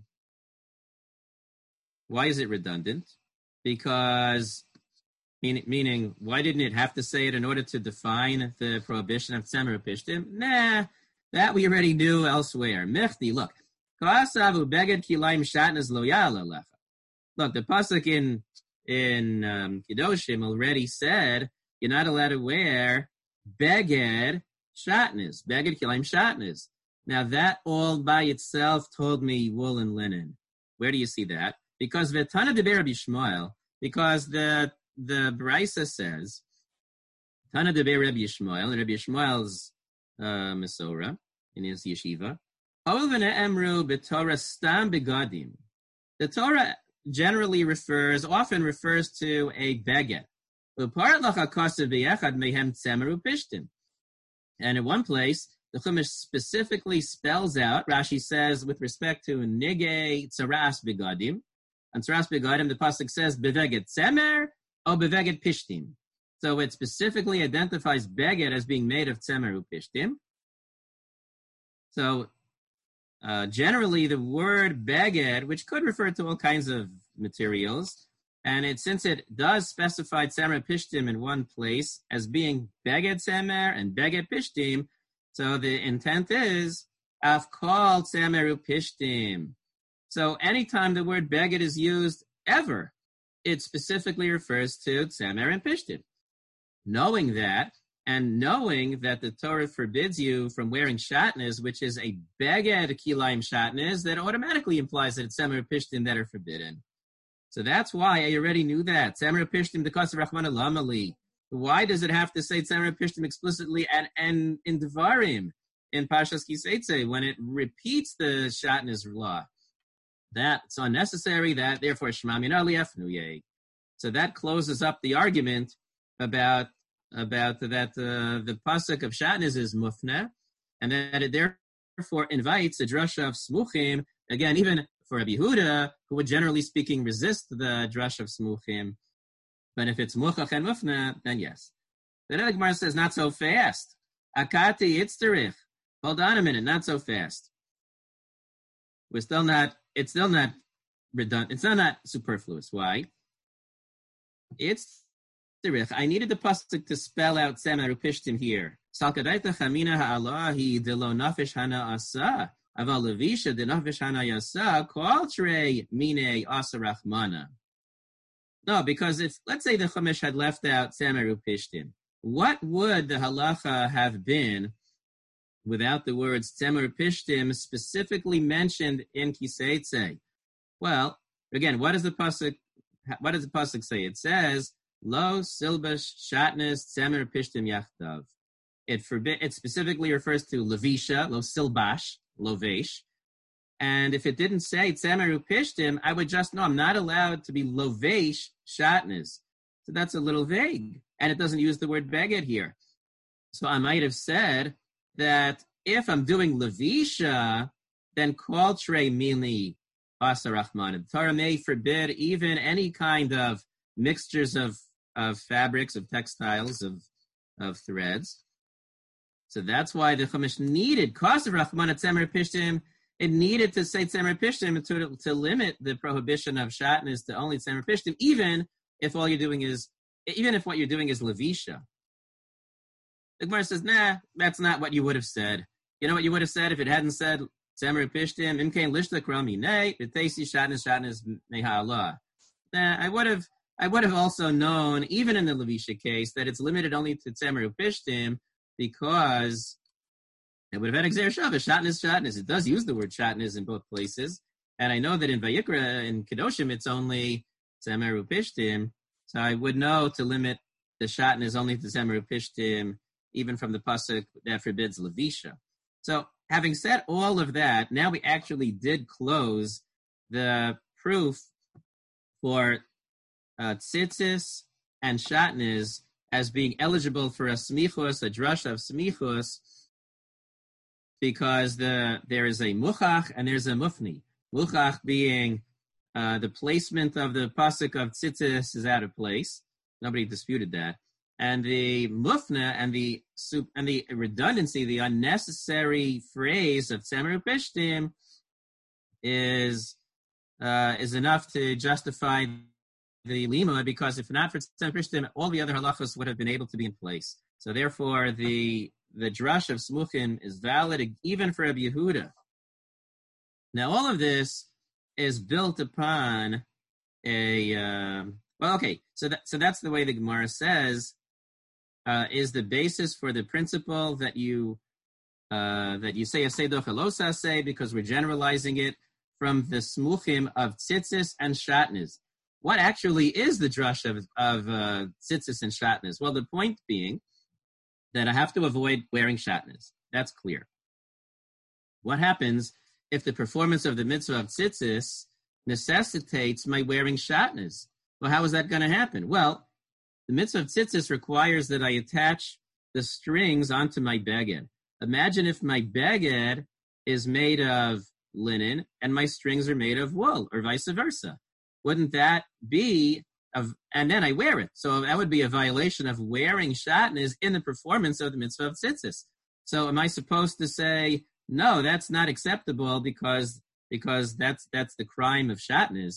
Why is it redundant? Because, mean, meaning, why didn't it have to say it in order to define the prohibition of tzemer ufishtim? Nah, that we already knew elsewhere. Mechti, look. Ka'asavu beged kilayim shatnez lo ya'ala lecha. Look, the pasuk in, in um, Kedoshim already said, you're not allowed to wear beged shatnez, beged kilayim shatnez. Now that all by itself told me wool and linen. Where do you see that? Because v'tana de Rabbi Shmuel, because the the Brisa says, Tana de Rabbi Shmuel, and Rabbi Shmuel's uh, Mesorah in his yeshiva, emru b'Torah stam begadim. The Torah generally refers, often refers to a beged. And in one place, the Chumash specifically spells out, Rashi says, with respect to nigei tzaras begadim, and tzaras begadim, the pasuk says, beveged tzemer or beveged pishtim. So it specifically identifies beged as being made of tzemer upishtim. So uh, generally, the word beged, which could refer to all kinds of materials, And it since it does specify Tzemer Pishtim in one place as being Beged Tzemer and Beged Pishtim, so the intent is Af Kol Tzemer Pishtim. So anytime the word Beged is used ever, it specifically refers to Tzemer and Pishtim. Knowing that, and knowing that the Torah forbids you from wearing shatnez, which is a Beged Kilayim shatnez, that automatically implies that it's Tzemer Pishtim that are forbidden. So that's why I already knew that. Tzemer Pishtim D'Kos Rachmana Lamali. Why does it have to say Tzemer Pishtim explicitly and, and in Devarim, in Pashas Kiseitze, when it repeats the shatnez law? That's unnecessary. That therefore Shema Min Aliyah Fnuyeh. So that closes up the argument about about that uh, the pasuk of shatnez is mufna, and that it therefore invites a drasha of smuchim. Again, even for Rabbi Yehuda, who would generally speaking resist the drasha of smuchim, but if it's muchach and mufna, then yes. The other Gemara says not so fast. Akati itzterich. Hold on a minute, not so fast. We're still not. It's still not redundant. It's still not superfluous. Why? It's I needed the pasuk to spell out Tzemer Pishtim here. Salkadaita chamina ha'alahi de lo nafesh hana asa aval levisha de nafesh hana yasa kol trei mine asa rachmana. No, because if let's say the Chumash had left out Tzemer Pishtim, what would the halacha have been without the words Tzemer Pishtim specifically mentioned in Kiseitze? Well, again, what does the pasuk? What does the pasuk say? It says, Lo silbash shatnez tzemer pishtim yachdav. It forbid. It specifically refers to levisha, lo silbash, lovesh. And if it didn't say tzemer pishtim, I would just know I'm not allowed to be lovesh shatnez. So that's a little vague, and it doesn't use the word beged here. So I might have said that if I'm doing levisha, then kol trei mili asa rachman. The Torah may forbid even any kind of mixtures of of fabrics, of textiles, of of threads. So that's why the Chumash needed, cause of Rachmana Tzemer Pishtim, it needed to say Tzemer Pishtim to, to limit the prohibition of shatnez to only Tzemer Pishtim, even if all you're doing is, even if what you're doing is levisha. The Gemara says, nah, that's not what you would have said. You know what you would have said if it hadn't said Tzemer Pishtim, Imkein Lishta Krami Nei, V'teisi Shatnez Shatnez Meha'Allah. Nah, I would have I would have also known, even in the Levisha case, that it's limited only to Tzemer Pishtim because it would have had Exer Shabbos, Shatnez, Shatnez. It does use the word Shatnez in both places. And I know that in Vayikra, in Kedoshim, it's only Tzemer Pishtim. So I would know to limit the Shatnez only to Tzemer Pishtim, even from the Pasuk that forbids Levisha. So having said all of that, now we actually did close the proof for Uh, tzitzis and shatnez as being eligible for a smichus, a drasha of smichus, because the there is a muchach and there's a mufni. Muchach being uh, the placement of the pasuk of tzitzis is out of place. Nobody disputed that. And the mufna and the and the redundancy, the unnecessary phrase of tzemer pishtim is uh, is enough to justify the lima, because if not for tzemer pishtim, all the other halachos would have been able to be in place. So therefore, the the drush of smuchim is valid even for Rabbi Yehuda. Now, all of this is built upon a uh, well, okay. So that so that's the way the Gemara says uh, is the basis for the principle that you uh, that you say a seidoch elosa say, because we're generalizing it from the smuchim of tzitzis and shatnez. What actually is the drush of, of uh, tzitzis and shatnez? Well, the point being that I have to avoid wearing shatnez. That's clear. What happens if the performance of the mitzvah of tzitzis necessitates my wearing shatnez? Well, how is that going to happen? Well, the mitzvah of tzitzis requires that I attach the strings onto my beged. Imagine if my beged is made of linen and my strings are made of wool, or vice versa. Wouldn't that be, of, and then I wear it. So that would be a violation of wearing shatnez in the performance of the mitzvah of tzitzis. So am I supposed to say, no, that's not acceptable because because that's that's the crime of shatnez?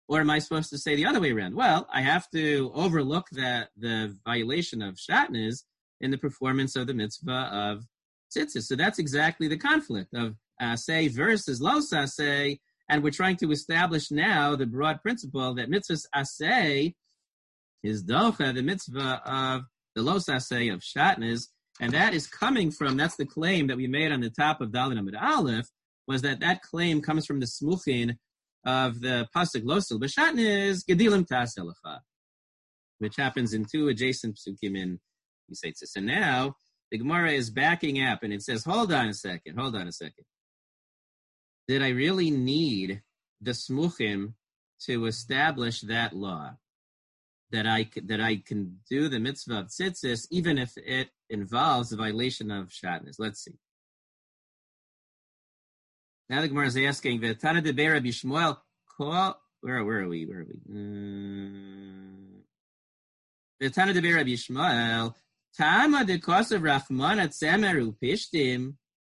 Or am I supposed to say the other way around? Well, I have to overlook that the violation of shatnez in the performance of the mitzvah of tzitzis. So that's exactly the conflict of asay versus lo sasay, and we're trying to establish now the broad principle that mitzvahs asay is docha, the mitzvah of the lo sasay of shatnez, and that is coming from, that's the claim that we made on the top of Daled Amud Aleph, was that that claim comes from the smuchin of the pasuk losil b'shatnez gedilim taselacha, which happens in two adjacent psukim in Yisaitzis. And now the Gemara is backing up, and it says, hold on a second, hold on a second. Did I really need the smuchim to establish that law? That I, that I can do the mitzvah of tzitzis even if it involves a violation of shatnez? Let's see. Now the Gemara is asking, V'tana debei Rabbi Shmuel, where, where are we, where are we? V'tana debei Rabbi Shmuel, Tama de kosav Rachmana tzemeru pishtim.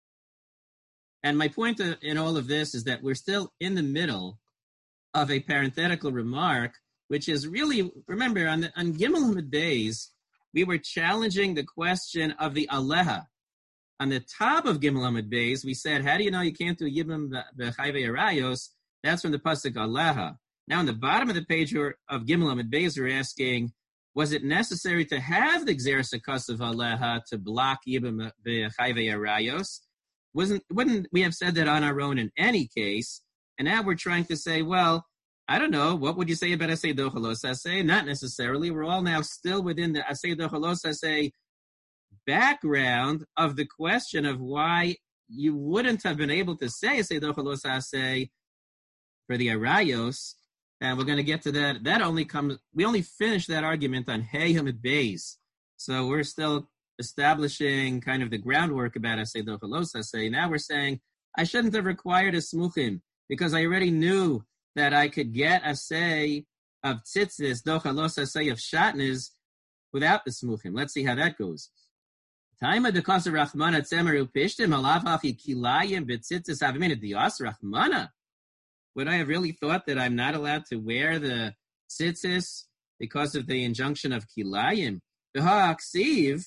And my point in all of this is that we're still in the middle of a parenthetical remark, which is really, remember, on, the, on Gimel Hamid Beis, we were challenging the question of the Aleha. On the top of Gimel Hamid Beis, we said, how do you know you can't do Yibam B'chayvei Arayos? That's from the pasuk Aleha. Now, on the bottom of the page of Gimel Hamid Beis, we're asking, was it necessary to have the Gzeres HaKos of Aleha to block Yibam B'chayvei Arayos? Wasn't, wouldn't we have said that on our own in any case? And now we're trying to say, well, I don't know, what would you say about Asay Dochalos Asay? Not necessarily. We're all now still within the Asay Dochalos Asay background of the question of why you wouldn't have been able to say Asay Dochalos Asay for the Arayos. And we're going to get to that. That only comes, we only finished that argument on Hey Hamid Beis. So we're still establishing kind of the groundwork about Asay Dochalos Asay. Now we're saying, I shouldn't have required a smuchim because I already knew that I could get a say of tzitzis, dochalos asay of shatnez, without the smuchim. Let's see how that goes. Taima de kosa rachmana tzemeru pishtim alav hachi kilayim b'tzitzis avimina dias rachmana. Would I have really thought that I'm not allowed to wear the tzitzis because of the injunction of kilayim? V'ha'aksiv.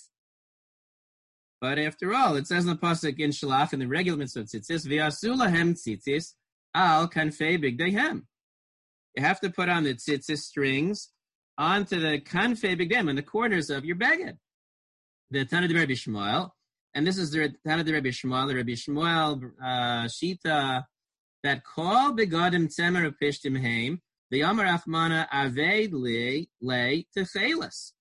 But after all, it says in the pasuk in Shalach in the regular mitzvah tzitzis, v'yasu lahem tzitzis al kanfei bigdeihem. You have to put on the tzitzis strings onto the kanfei bigdeihem, on the corners of your beged. The Tana de Rabbi Shmuel, and this is the Tana de Rabbi Shmuel, the Rabbi Shmuel uh, Shita, that kol begadim tzemer upishtim heim, the Yamar Achmana aved le le techelas.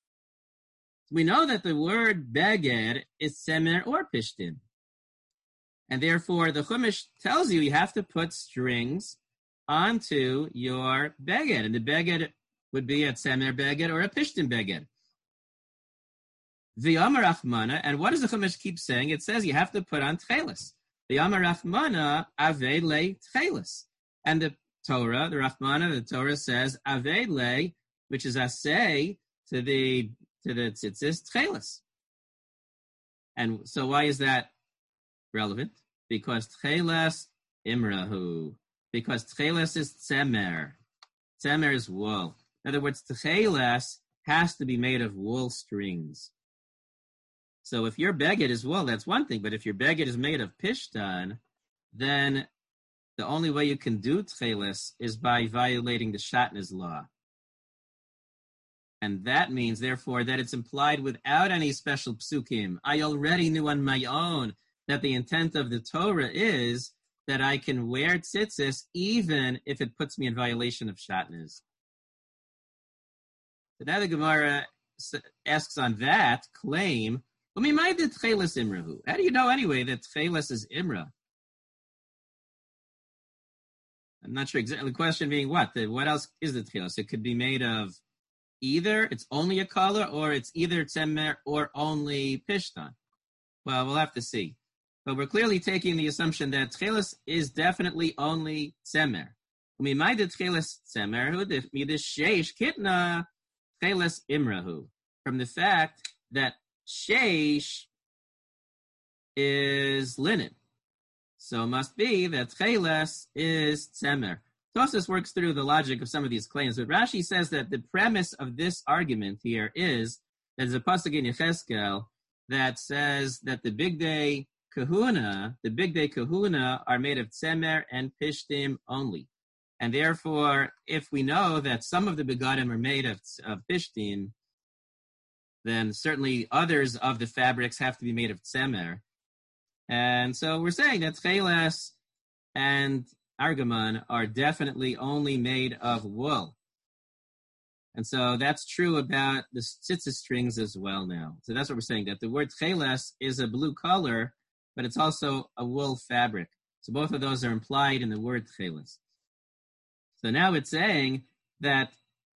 We know that the word beged is tzemer or pishtim. And therefore, the Chumash tells you you have to put strings onto your beged. And the beged would be a tzemer beged or a pishtim beged. The Amar Rachmana, and what does the Chumash keep saying? It says you have to put on tchelis. The Amar Rachmana, aved le tchelis. And the Torah, the Rachmana, the Torah says, aved le, which is asay to the, to the tzitzis, tchelis. And so why is that relevant? Because tcheles imrahu. Because tcheles is tzemer. Tzemer is wool. In other words, tcheles has to be made of wool strings. So if your beged is wool, that's one thing. But if your beged is made of pishtan, then the only way you can do tcheles is by violating the shatnez law. And that means, therefore, that it's implied without any special psukim. I already knew on my own that the intent of the Torah is that I can wear tzitzis even if it puts me in violation of shatnez. So now the Gemara asks on that claim, how do you know anyway that tcheles is imra? I'm not sure exactly. The question being what? The, what else is the tcheles? It could be made of either it's only a color, or it's either tzemer or only pishtan. Well, we'll have to see. But we're clearly taking the assumption that tcheles is definitely only tzemer. Umimayde tcheles tzemer hu midas sheish kitna tcheles imrahu. From the fact that sheish is linen. So it must be that tcheles is tzemer. Tosfos works through the logic of some of these claims, but Rashi says that the premise of this argument here is there's a pasuk in Yecheskel that says that the big day kahuna, the big day kahuna are made of tzemer and pishtim only. And therefore, if we know that some of the begadim are made of, of pishtim, then certainly others of the fabrics have to be made of tzemer. And so we're saying that cheles and argaman are definitely only made of wool. And so that's true about the tzitzis strings as well now. So that's what we're saying, that the word cheles is a blue color, but it's also a wool fabric. So both of those are implied in the word cheles. So now it's saying that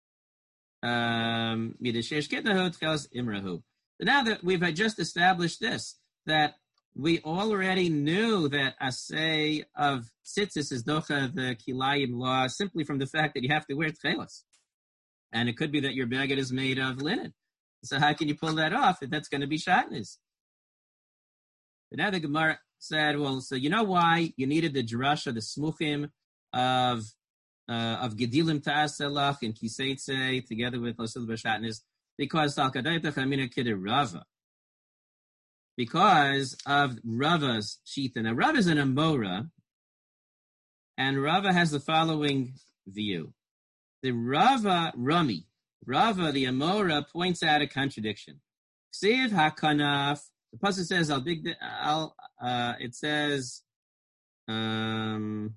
um, so now that we've just established this, that we already knew that asay of tzitzis is docha the kilayim law simply from the fact that you have to wear tchelas. And it could be that your baguette is made of linen. So how can you pull that off if that's going to be shatnez? But now the Gemara said, well, so you know why you needed the drasha, the smuchim of uh, of gedilim ta'aselach and kiseitze together with losil b'shatnez, because talkadayta chamina kidder Rava. Because of Rava's shita. Now, Rava is an Amora, and Rava has the following view. The Rava Rami, Rava, the Amora, points out a contradiction. Ksiv hakanaf, the pasuk says, I'll big, I'll, uh, it says, um,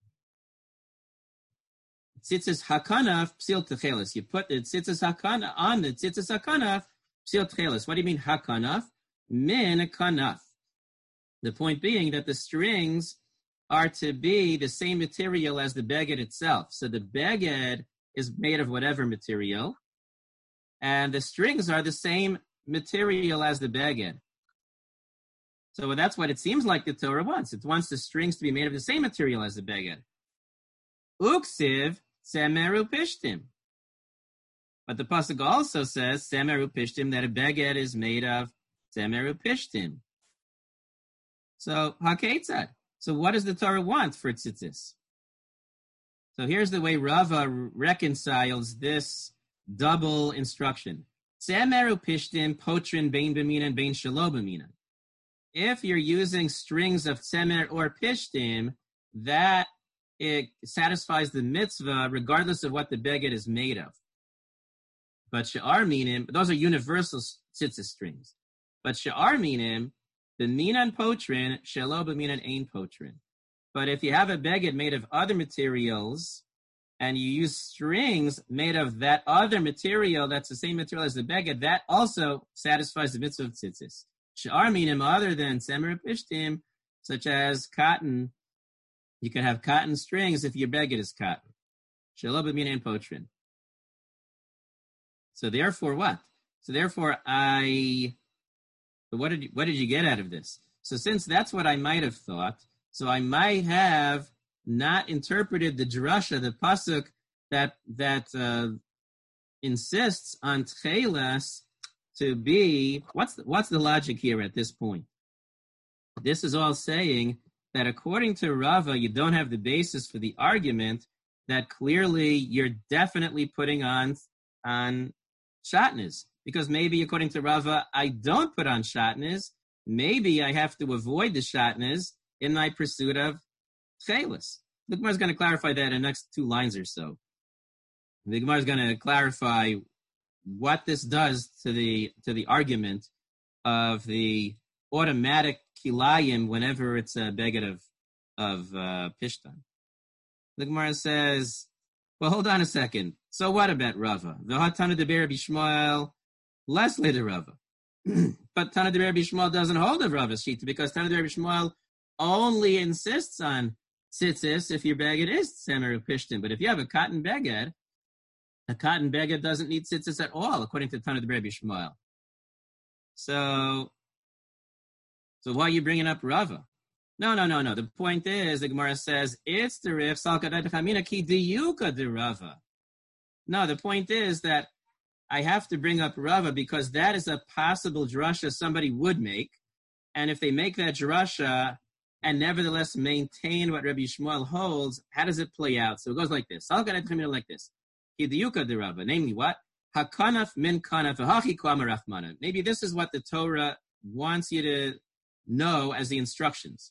tzitzis hakanaf, psil techeles. You put the tzitzis hakanaf on the tzitzis hakanaf, psil techeles. What do you mean hakanaf? Min kanaf. The point being that the strings are to be the same material as the beged itself. So the beged is made of whatever material, and the strings are the same material as the beged. So that's what it seems like the Torah wants. It wants the strings to be made of the same material as the beged. Uksiv semeru pishtim. But the pasuk also says semeru pishtim, that a beged is made of semeru pishtim. So haketzad. So what does the Torah want for tzitzis? So here's the way Rava reconciles this double instruction. Semeru pishtim potrin bein b'mina and bein shelo b'mina. If you're using strings of semer or pishtim, that it satisfies the mitzvah regardless of what the beged is made of. But she'ar minim, those are universal tzitzis strings. But she'ar minim, the minan potrin, shelo b'minan ein potrin. But if you have a beged made of other materials, and you use strings made of that other material that's the same material as the beged, that also satisfies the mitzvah of tzitzis. She'ar minim, other than semer pishtim, such as cotton, you can have cotton strings if your beged is cotton. Shelo b'minan ein potrin. So therefore what? So therefore I... But what did you, what did you get out of this? So since that's what I might have thought, so I might have not interpreted the drasha, the pasuk that that uh, insists on tchelas to be. What's the, what's the logic here at this point? This is all saying that according to Rava, you don't have the basis for the argument that clearly you're definitely putting on on shatnez. Because maybe, according to Rava, I don't put on shatnez. Maybe I have to avoid the shatnez in my pursuit of cheles. The Gemara is going to clarify that in the next two lines or so. The Gemara is going to clarify what this does to the to the argument of the automatic kilayim whenever it's a beged of of uh, pishtan. The Gemara says, well, hold on a second. So what about Rava? The Hatana de Rabbi Shmuel. Less later Rava. But Tana de Rabbi Shmuel doesn't hold of Rava's shita, because Tana de Rabbi Shmuel only insists on tzitzis if your beged is semer pishtim. But if you have a cotton beged, a cotton beged doesn't need tzitzis at all, according to Tana de Rabbi Shmuel. So, so why are you bringing up Rava? No, no, no, no. The point is, the Gemara says, it's the rif salkadai chamina ki diyuka de Rava. No, the point is that I have to bring up Rava because that is a possible drasha somebody would make. And if they make that drasha, and nevertheless maintain what Rabbi Shmuel holds, how does it play out? So it goes like this. Like this. Namely what? Hakanaf min kanaf hachi kwama rachmana. Maybe this is what the Torah wants you to know as the instructions.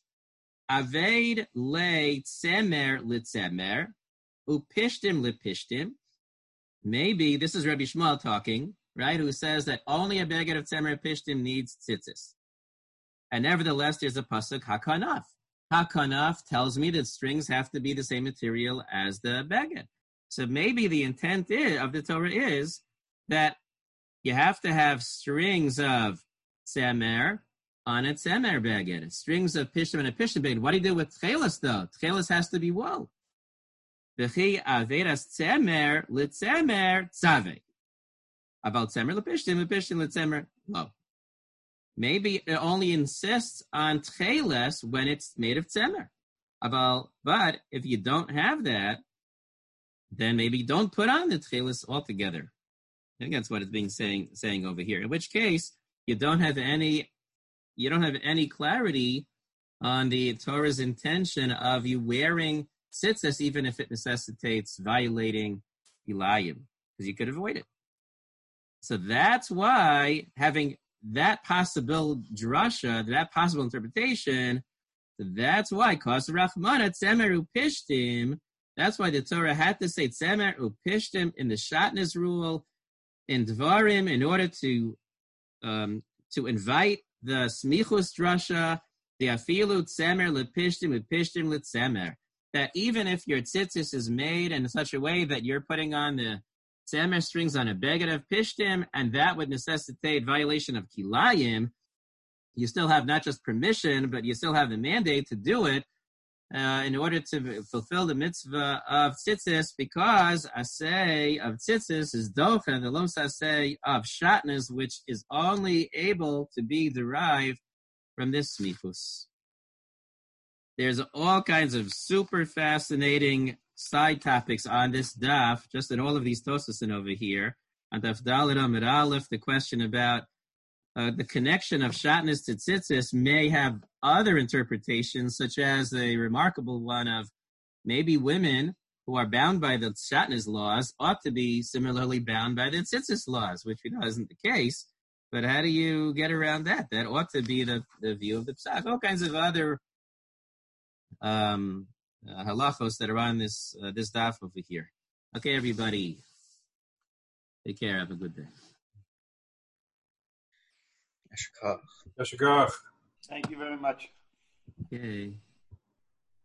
Aved le tzemer litzemer, upishtim lipishtim. Maybe this is Rabbi Shmuel talking, right? Who says that only a beged of tzemer pishtim needs tzitzis. And nevertheless, there's a pasuk hakanaf. Hakanaf tells me that strings have to be the same material as the beged. So maybe the intent is, of the Torah is that you have to have strings of tzemer on a tzemer beged, strings of pishtim and a pishtim beged. What do you do with tchelis though? Tchelis has to be wool. V'chi averas tzemer litzemer tzave. About tzemer lepishtim, lepishtim litzemer lo. Maybe it only insists on tcheles when it's made of tzemer. About, but if you don't have that, then maybe don't put on the tcheles altogether. I think that's what it's being saying saying over here. In which case, you don't have any you don't have any clarity on the Torah's intention of you wearing tzitzis, even if it necessitates violating Elayim, because you could avoid it. So that's why having that possible drasha, that possible interpretation, that's why Kos Rachmana Tzemer Upishtim. That's why the Torah had to say Tzemer Upishtim in the Shatnez rule in Dvarim in order to um, to invite the Smichus drasha, the Afilu Tzemer Lepishtim Upishtim Letzemer. That even if your tzitzis is made in such a way that you're putting on the tzemer strings on a beged of pishtim, and that would necessitate violation of kilayim, you still have not just permission, but you still have the mandate to do it uh, in order to fulfill the mitzvah of tzitzis, because asay of tzitzis is docha, the los asay of shatnez, which is only able to be derived from this smichus. There's all kinds of super fascinating side topics on this daf, just in all of these tosasin over here. On daf Dalet Amud Aleph, the question about uh, the connection of shatnez to tzitzis may have other interpretations, such as a remarkable one of maybe women who are bound by the shatnez laws ought to be similarly bound by the tzitzis laws, which we know isn't the case. But how do you get around that? That ought to be the, the view of the psak. All kinds of other um uh, halachos that are on this uh, this daf over here. Okay, everybody, take care. Have a good day. Yashikach. Yashikach. Thank you very much. Okay.